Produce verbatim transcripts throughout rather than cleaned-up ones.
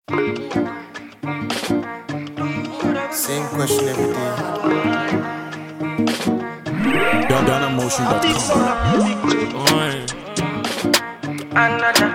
Same question every day. Donna Motion dot com. Another.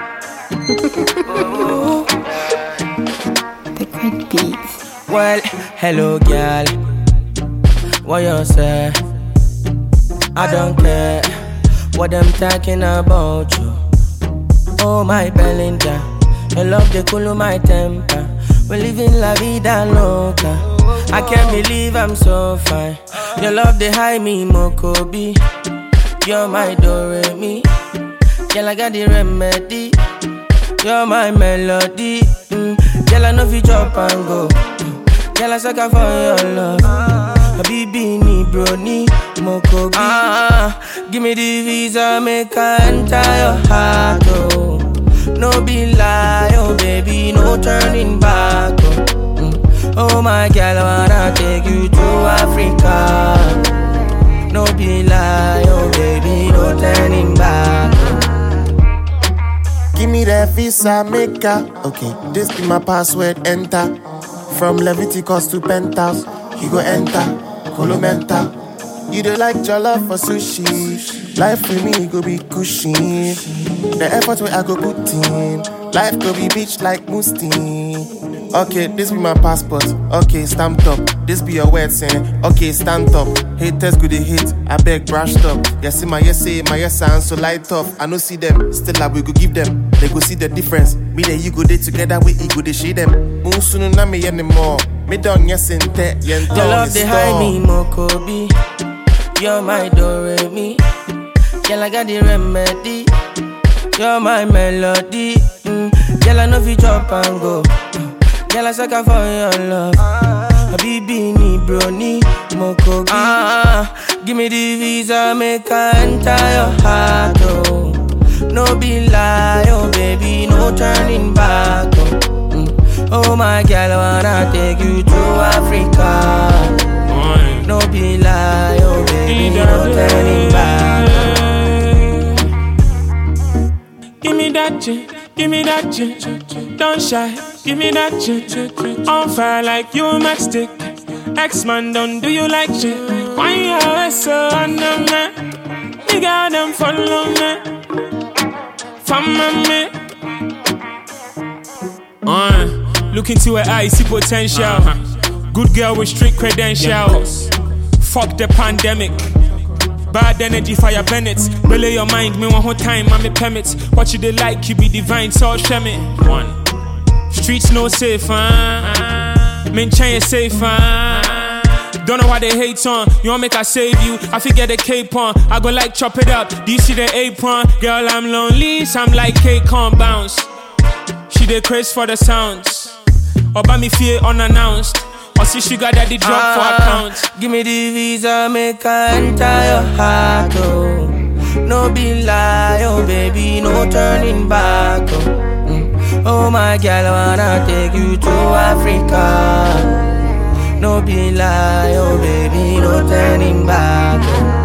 Liquid Beats. Well, hello, girl. What you say? I don't care what I'm talking about you. Oh, my Belinda, your love they cool my temper. We living la vida loca. I can't believe I'm so fine. Your love they high me Mokobi. You're my Doremi. Girl, I got the remedy. You're my melody. Mm. Girl, I know if you drop and go. Girl, I suck for your love. Habibi ni brony Mokobi. Ah, give me the visa, make I enter your heart. Oh, no be lie, oh baby, no turning back. Oh, mm. Oh my girl, I wanna take you to Africa. No be lie, oh baby, no turning back. Give me that visa maker. Okay, this be my password. Enter. From Leviticus to Penthouse, you go enter. Colomenta. You don't like jollof for sushi. Life with me go be cushy. The effort where I go put in. Life go be bitch like Musti. Okay, this be my passport. Okay, stamped up. This be your word saying. Okay, stand up. Haters go they hate. I beg brushed up. Yes, see my yes say my yes sound so light up. I no see them. Still I will go give them. They go see the difference. Me and you go there together. We go they shade them. Moon na me anymore. Me done yes in te. Your love they high me Mokobi. You're my Doremi. Girl, I got the remedy. You're my melody. Mm. Girl, I know if you drop and go. Girl, I suck for your love. Habibi ni brony Mokobi. Ah, give me the visa, make I enter your heart. Oh, no be lie, oh baby, no turning back. Oh, mm. Oh my girl, I wanna take you to Africa. No be lie, oh baby, no turning back. Give me that shit, give me that shit. Don't shy, give me that shit. On fire like you matchstick. X-Man, don't do you like shit? Why you always so under me? Nigga, them follow me. Follow me. Uh, look into her eyes, see potential. Uh-huh. Good girl with strict credentials. Fuck the pandemic. Bad energy, fire planets. Relay your mind, me one whole time, I'm a permits. What you they like, you be divine, so show me. One. Streets no safe, huh? Men chain safe, huh? Don't know why they hate on. You want make I save you? I forget the cape on. I go like chop it up. Do you see the apron? Girl, I'm lonely, so I'm like cake on bounce. She dey craze for the sounds. Or by me fear unannounced. Or see sugar daddy drop ah, for accounts. Give me the visa, make I enter your heart. Oh, no be lie, oh baby, no turning back. Oh, mm. Oh my girl, I wanna take you to Africa. No be lie, oh baby, no turning back. Oh.